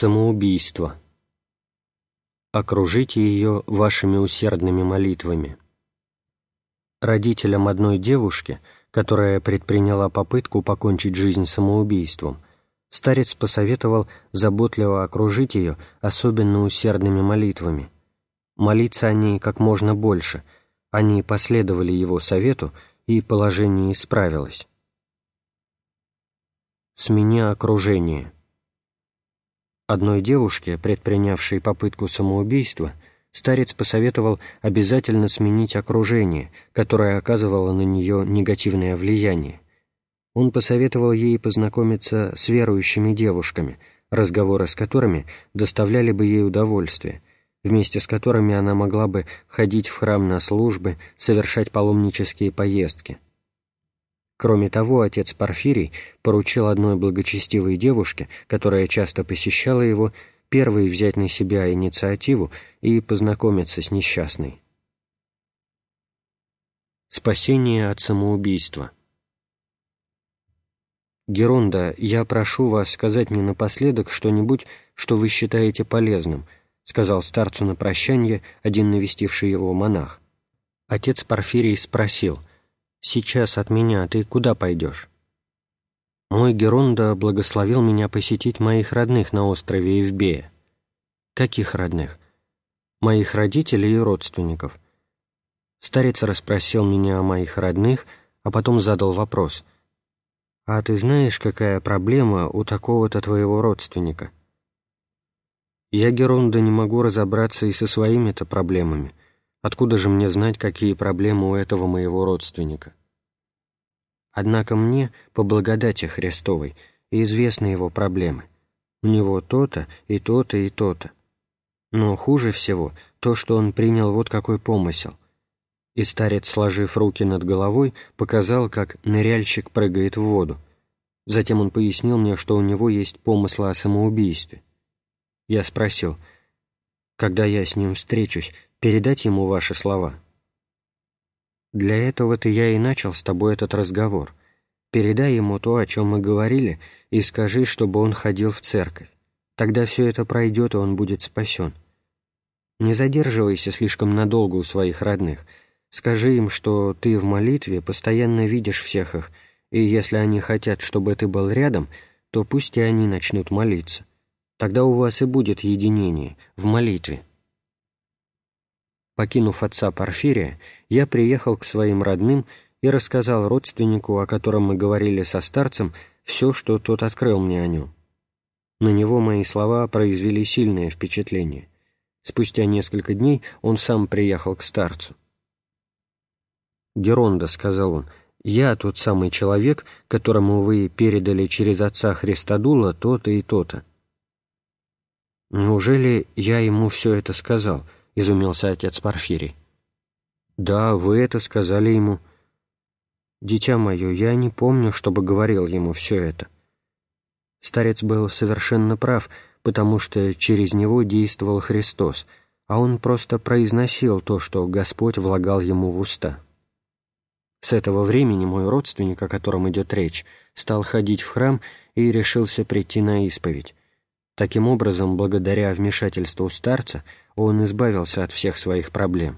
Самоубийство. Окружите ее вашими усердными молитвами. Родителям одной девушки, которая предприняла попытку покончить жизнь самоубийством, старец посоветовал заботливо окружить ее особенно усердными молитвами. Молиться о ней как можно больше. Они последовали его совету, и положение исправилось. Сменя окружение. Одной девушке, предпринявшей попытку самоубийства, старец посоветовал обязательно сменить окружение, которое оказывало на нее негативное влияние. Он посоветовал ей познакомиться с верующими девушками, разговоры с которыми доставляли бы ей удовольствие, вместе с которыми она могла бы ходить в храм на службы, совершать паломнические поездки. Кроме того, отец Порфирий поручил одной благочестивой девушке, которая часто посещала его, первой взять на себя инициативу и познакомиться с несчастной. Спасение от самоубийства. «Геронда, я прошу вас сказать мне напоследок что-нибудь, что вы считаете полезным», сказал старцу на прощанье один навестивший его монах. Отец Порфирий спросил: «Сейчас от меня ты куда пойдешь?» «Мой Геронда благословил меня посетить моих родных на острове Евбея». «Каких родных?» «Моих родителей и родственников». Старец расспросил меня о моих родных, а потом задал вопрос: «А ты знаешь, какая проблема у такого-то твоего родственника?» «Я, Геронда, не могу разобраться и со своими-то проблемами. Откуда же мне знать, какие проблемы у этого моего родственника? Однако мне, по благодати Христовой, известны его проблемы. У него то-то и то-то и то-то. Но хуже всего то, что он принял вот какой помысел». И старец, сложив руки над головой, показал, как ныряльщик прыгает в воду. Затем он пояснил мне, что у него есть помыслы о самоубийстве. Я спросил: «Когда я с ним встречусь, передать ему ваши слова?» «Для этого-то я и начал с тобой этот разговор. Передай ему то, о чем мы говорили, и скажи, чтобы он ходил в церковь. Тогда все это пройдет, и он будет спасен. Не задерживайся слишком надолго у своих родных. Скажи им, что ты в молитве постоянно видишь всех их, и если они хотят, чтобы ты был рядом, то пусть и они начнут молиться. Тогда у вас и будет единение в молитве». Покинув отца Порфирия, я приехал к своим родным и рассказал родственнику, о котором мы говорили со старцем, все, что тот открыл мне о нем. На него мои слова произвели сильное впечатление. Спустя несколько дней он сам приехал к старцу. «Геронда», — сказал он, — «я тот самый человек, которому вы передали через отца Христодула то-то и то-то». «Неужели я ему все это сказал?» — изумился отец Порфирий. «Да, вы это сказали ему». «Дитя мое, я не помню, чтобы говорил ему все это». Старец был совершенно прав, потому что через него действовал Христос, а он просто произносил то, что Господь влагал ему в уста. С этого времени мой родственник, о котором идет речь, стал ходить в храм и решился прийти на исповедь. Таким образом, благодаря вмешательству старца, он избавился от всех своих проблем.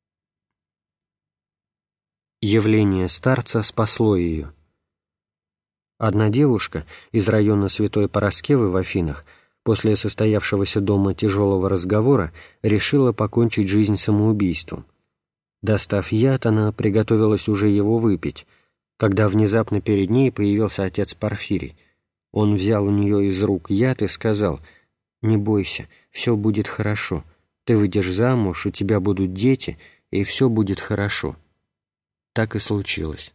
Явление старца спасло ее. Одна девушка из района Святой Параскевы в Афинах после состоявшегося дома тяжелого разговора решила покончить жизнь самоубийством. Достав яд, она приготовилась уже его выпить, когда внезапно перед ней появился отец Порфирий. Он взял у нее из рук яд и сказал: «Не бойся, все будет хорошо. Ты выйдешь замуж, у тебя будут дети, и все будет хорошо». Так и случилось.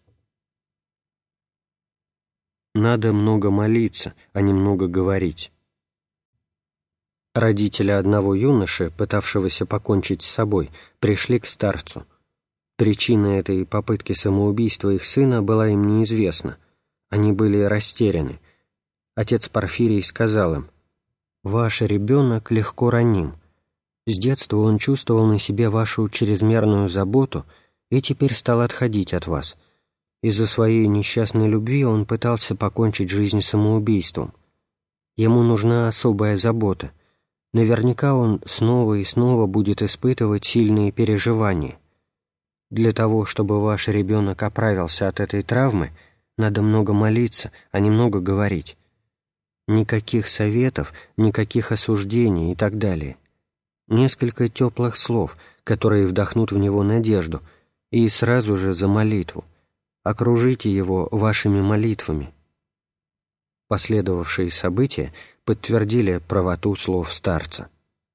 Надо много молиться, а не много говорить. Родители одного юноши, пытавшегося покончить с собой, пришли к старцу. Причина этой попытки самоубийства их сына была им неизвестна. Они были растеряны. Отец Порфирий сказал им: «Ваш ребенок легко раним. С детства он чувствовал на себе вашу чрезмерную заботу и теперь стал отходить от вас. Из-за своей несчастной любви он пытался покончить жизнь самоубийством. Ему нужна особая забота. Наверняка он снова и снова будет испытывать сильные переживания. Для того, чтобы ваш ребенок оправился от этой травмы, надо много молиться, а не много говорить. Никаких советов, никаких осуждений и так далее. Несколько теплых слов, которые вдохнут в него надежду, и сразу же за молитву. Окружите его вашими молитвами. Последовавшие события подтвердили правоту слов старца.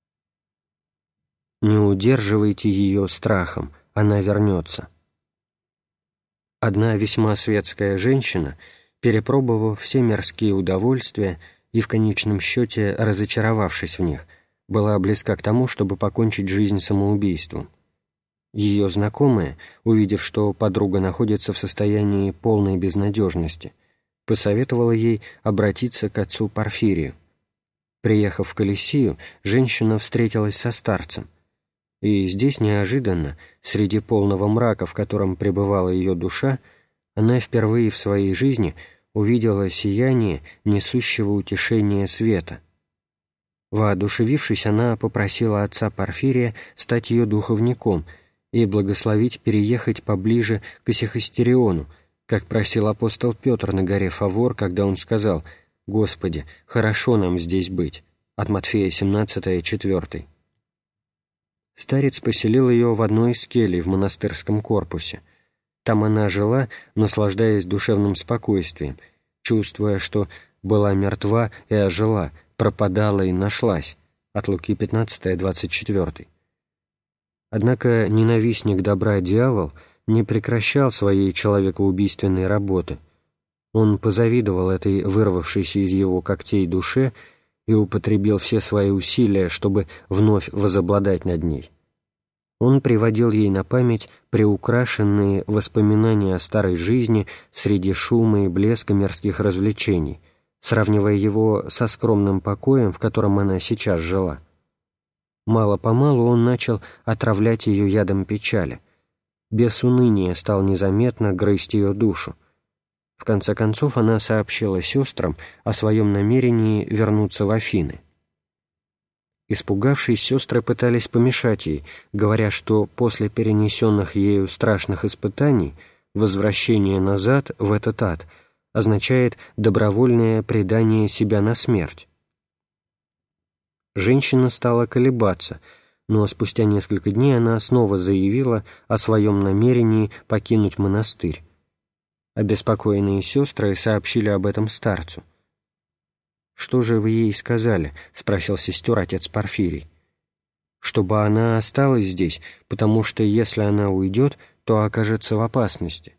Не удерживайте ее страхом, она вернется. Одна весьма светская женщина, перепробовав все мирские удовольствия и в конечном счете разочаровавшись в них, была близка к тому, чтобы покончить жизнь самоубийством. Ее знакомая, увидев, что подруга находится в состоянии полной безнадежности, посоветовала ей обратиться к отцу Порфирию. Приехав в Колесию, женщина встретилась со старцем, и здесь неожиданно, среди полного мрака, в котором пребывала ее душа, она впервые в своей жизни увидела сияние несущего утешения света. Воодушевившись, она попросила отца Порфирия стать ее духовником и благословить переехать поближе к Исихастериону, как просил апостол Петр на горе Фавор, когда он сказал: «Господи, хорошо нам здесь быть» от Матфея 17, 4. Старец поселил ее в одной из келий в монастырском корпусе. Там она жила, наслаждаясь душевным спокойствием, чувствуя, что была мертва и ожила, пропадала и нашлась от Луки 15, 24. Однако ненавистник добра дьявол не прекращал своей человекоубийственной работы. Он позавидовал этой вырвавшейся из его когтей душе и употребил все свои усилия, чтобы вновь возобладать над ней. Он приводил ей на память приукрашенные воспоминания о старой жизни среди шума и блеска мирских развлечений, сравнивая его со скромным покоем, в котором она сейчас жила. Мало-помалу он начал отравлять ее ядом печали. Без уныния стал незаметно грызть ее душу. В конце концов она сообщила сестрам о своем намерении вернуться в Афины. Испугавшись, сестры пытались помешать ей, говоря, что после перенесенных ею страшных испытаний возвращение назад в этот ад означает добровольное предание себя на смерть. Женщина стала колебаться, но спустя несколько дней она снова заявила о своем намерении покинуть монастырь. Обеспокоенные сестры сообщили об этом старцу. «Что же вы ей сказали?» — спросил сестер отец Порфирий. «Чтобы она осталась здесь, потому что если она уйдет, то окажется в опасности».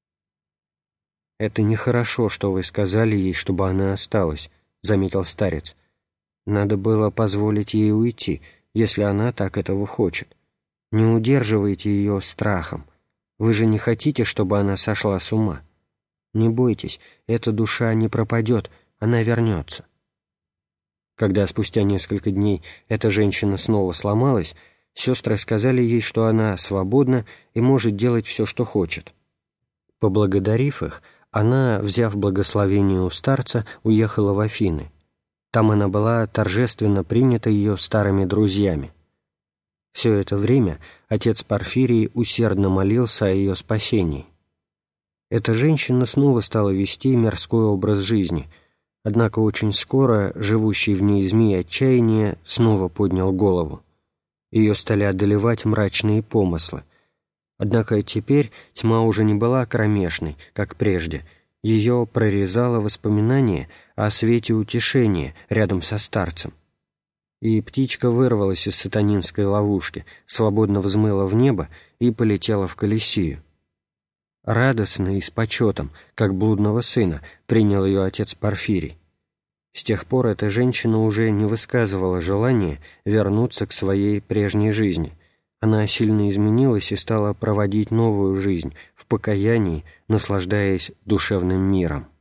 «Это нехорошо, что вы сказали ей, чтобы она осталась», — заметил старец. «Надо было позволить ей уйти, если она так этого хочет. Не удерживайте ее страхом. Вы же не хотите, чтобы она сошла с ума. Не бойтесь, эта душа не пропадет, она вернется». Когда спустя несколько дней эта женщина снова сломалась, сестры сказали ей, что она свободна и может делать все, что хочет. Поблагодарив их, она, взяв благословение у старца, уехала в Афины. Там она была торжественно принята ее старыми друзьями. Все это время отец Порфирий усердно молился о ее спасении. Эта женщина снова стала вести мирской образ жизни, однако очень скоро живущий в ней змей отчаяния снова поднял голову. Ее стали одолевать мрачные помыслы. Однако теперь тьма уже не была кромешной, как прежде. Ее прорезало воспоминание о свете утешения рядом со старцем. И птичка вырвалась из сатанинской ловушки, свободно взмыла в небо и полетела в Колесию. Радостно и с почетом, как блудного сына, принял ее отец Порфирий. С тех пор эта женщина уже не высказывала желания вернуться к своей прежней жизни. Она сильно изменилась и стала проводить новую жизнь в покаянии, наслаждаясь душевным миром.